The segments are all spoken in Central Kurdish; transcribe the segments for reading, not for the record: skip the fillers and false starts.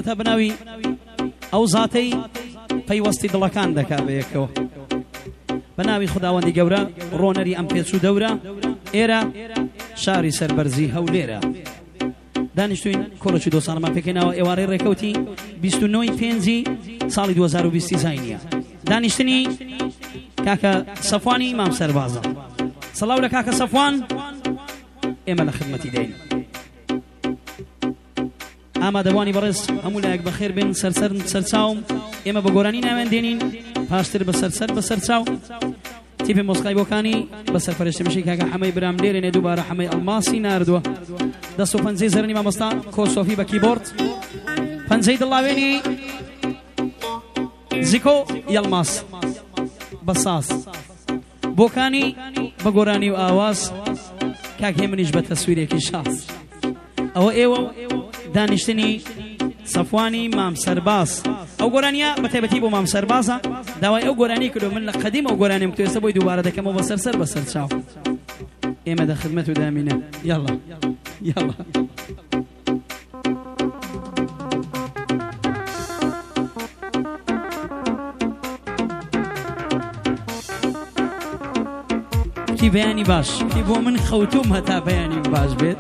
کەوتە بناوی ئەو زاتەی پەیوەستی دڵەکان دەکا بەیەکەوە بەناوی خوداوەندی گەورە ڕۆنەری ئەم پێچوو دەورە ئێرە شاری سەربەرزی هەولێرە دانیشتوین کۆڵەکی دۆ ساڵمان پێکەیناوە ئێوارەی ڕێکەوتی 29 پێنجی ساڵی 2020 زاینیە دانیشتنی کاکە سەفوانی مام سەربازە سەڵاو لە کاکە سەفوان ئێمە لە خدمەتی دەین ئامادەوانی بەڕێز هەموو لایەک بەخێر بێن سەرچاوم ئێمە بە گۆرانی ناوێن دێنین پاشتر بەسەرچاو تیپی مۆسقای بۆکانی بە سەرپەرشتمشی کاکە حەمەی برام لێرێنێ دووبارە حەمەی ئەڵماسی ناردووە دەست و پەنجەی زەرنی مامۆستا کۆسۆفی بە کیبۆرد پەنجەی دڵاوێنی زیکۆ یەڵماس بە ساس بۆکانی بە گۆرانی و ئاواز کاک هێمنیش بە تەسویرێکی شاس ئەوە ئێوە دانیشتنی سەفوانی مام سەرباز ئەو گۆرانیە بە تایبەتی بۆ مام سەربازە داوای ئەو گۆرانی کردو من لە قەدیم ئەو گۆرانیم کردو ئێستا بۆی دووبارە دەکەمەوە بە سەر چاو ئێمە دە خدمەت و دامینە یاڵا کی بەیانی باش کی بۆ من خەوتوم هەتا بەیانی باش بێت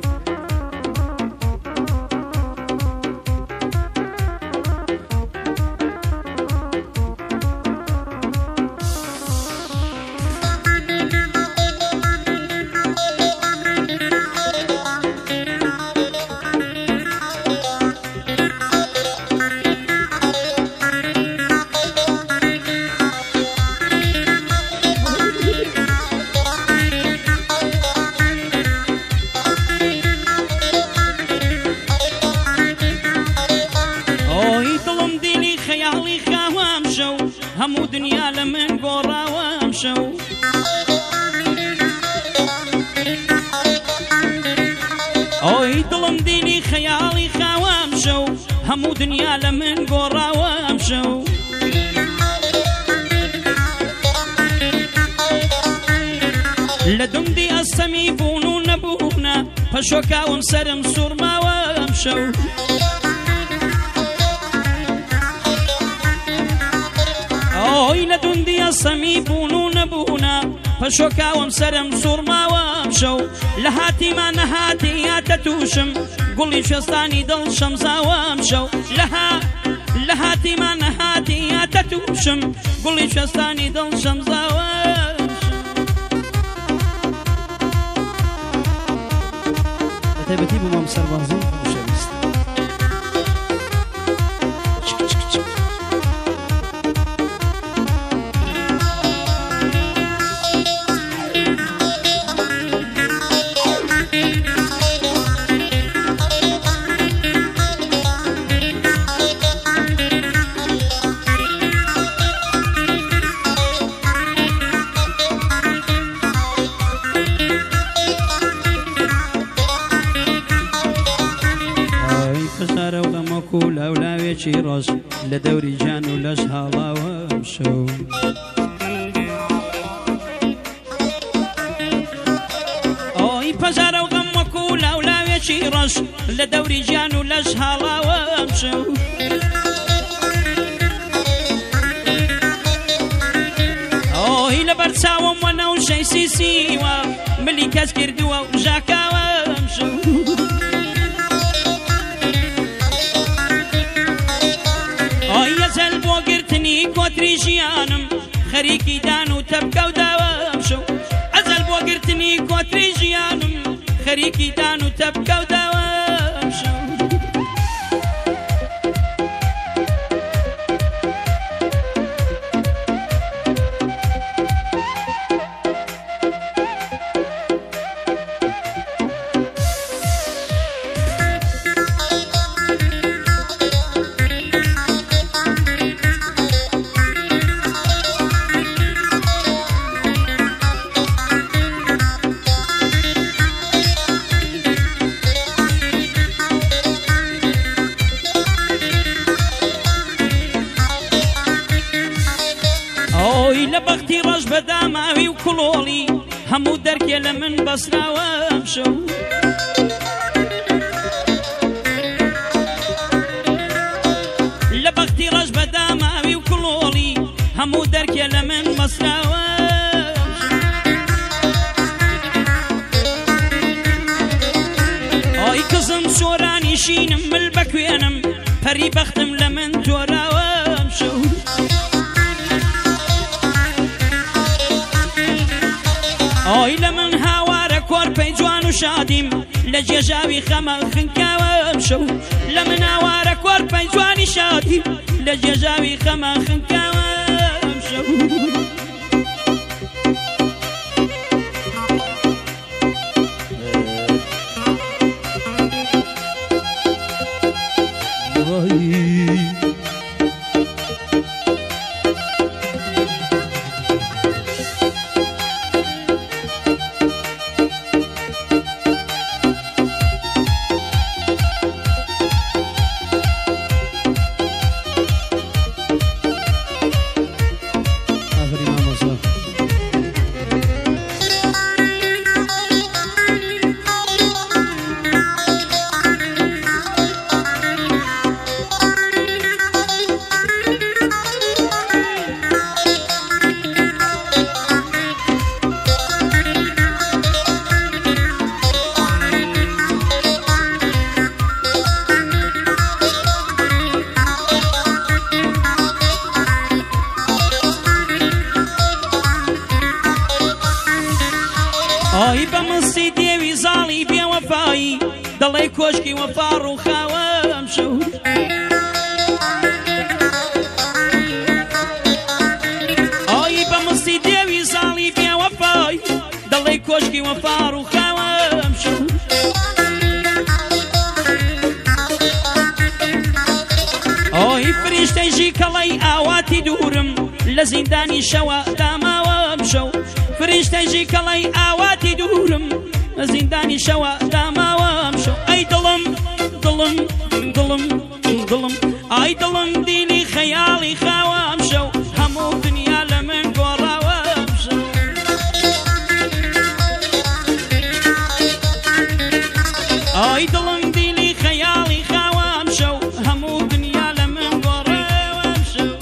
هەموو دنیا لە من گۆڕاوەم شەو ئۆی دڵم دینی خەیاڵی خاوەم شەو هەموو دنیا لە من گۆڕاوەم شەو لە دومدی ئەستەمی بوون و نەبوونە پەشۆکاوم سەرم سوورماوەم شەو ئۆی لە دوندی ئەسەمی بوون و نەبوونە پەشۆکاوم سەرم سوورماوەم شەو لە هاتیمان نەهاتی یاتە تووشم گوڵی شێستانی دڵ شەمزاوەم شەو لە هاتیمان نەهاتی یاتە تووشم گوڵی شێستانی دڵ شەمزاوەم بە تایبەتی بۆ مام سەربازی لاولاوێکی ڕۆژ لە دەوری جان و لەش هاڵاوەم شەو ئۆی پەژارە و غەم وەکو لاولاوێکی ڕۆژ لە دەوری جان و لەش هاڵاوەم شەو ئۆی لە بەرچاوم وەنە و شەیسی سیوە ملی کەس کردووە و ژاکاوەم شەو ئەزەل بۆ گرتنی کۆتری ژیانم خەریکی دان و تەبکە و داوام شەو ئەزەل بۆ گرتنی کۆتری ژیانم خەریکی دان و تەبکە و داوام شەو لە بەختی ڕۆژ بەداماوی و کڵۆڵی هەموو دەرکێ لە من بەسراوەم شەو ملبەکێ لە من مەسراوە ئای کزم سۆرانی شینم ملبەکوێنم پەری بەختم لە من تۆراوە شەو ئای لە من هاوارە کۆرپەی جوان و شادیم لە جێژاوی خەمە خنکاوە شەو لە من هاوارە کۆرپەی جوانی شادیم لە جێژاوی خەمە خنکاوە شەو ئای بەمەستی دێوی زاڵی بێوەفایی دەڵێ کۆشکی وەفا ڕووخاوە ئەم شەو ئای بەمەستی دێوی زاڵی بێوەفایی دەڵێ کۆشکی وەفا ڕووخاوە ئەم شەو ئای فریشتەیژی کەڵەی ئاواتی دوورم لە زیندانی شەوە داماوە ئەم شەو فریشتەیژی کەڵەی ئاواتی دوورم لە زیندانی شەوە داماوە ئەم شەو ئەی دڵم دڵم دڵم دڵم ئای دڵم دیلی خەیاڵی خاوە ئەم شەو هەموو دنیا لە من گۆڕاوە ئەم شەو ئای دڵم دیلی خەیاڵی خاوە ئەم شەو هەموو دنیا لە من گۆڕاوە ئەم شەو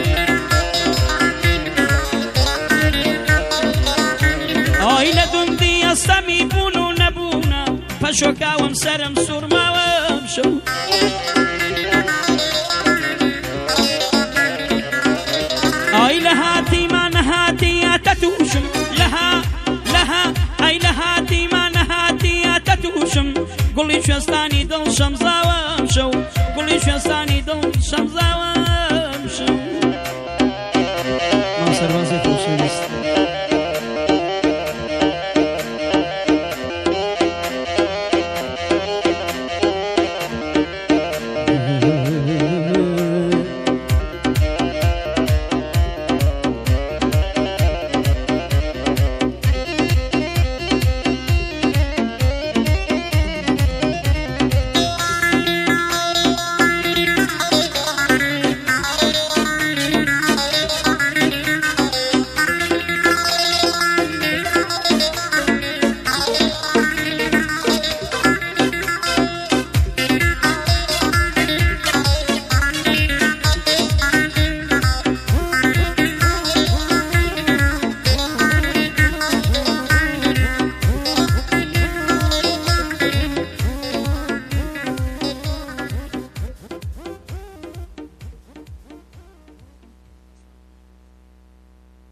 ئای لە دوندی ئەستەمی بوون و نەبوونە پەشۆکاوم سەرم سوورماوە ئەم شەو ئای لە هاتیمان نەهاتیاتە تووشم لەها ئەی لە هاتیمان نەهاتیاتە تووشم گوڵی شوێستانی دڵ شەمزاوە ئەم شەو گوڵی شوێستانی دڵ شەمزاوە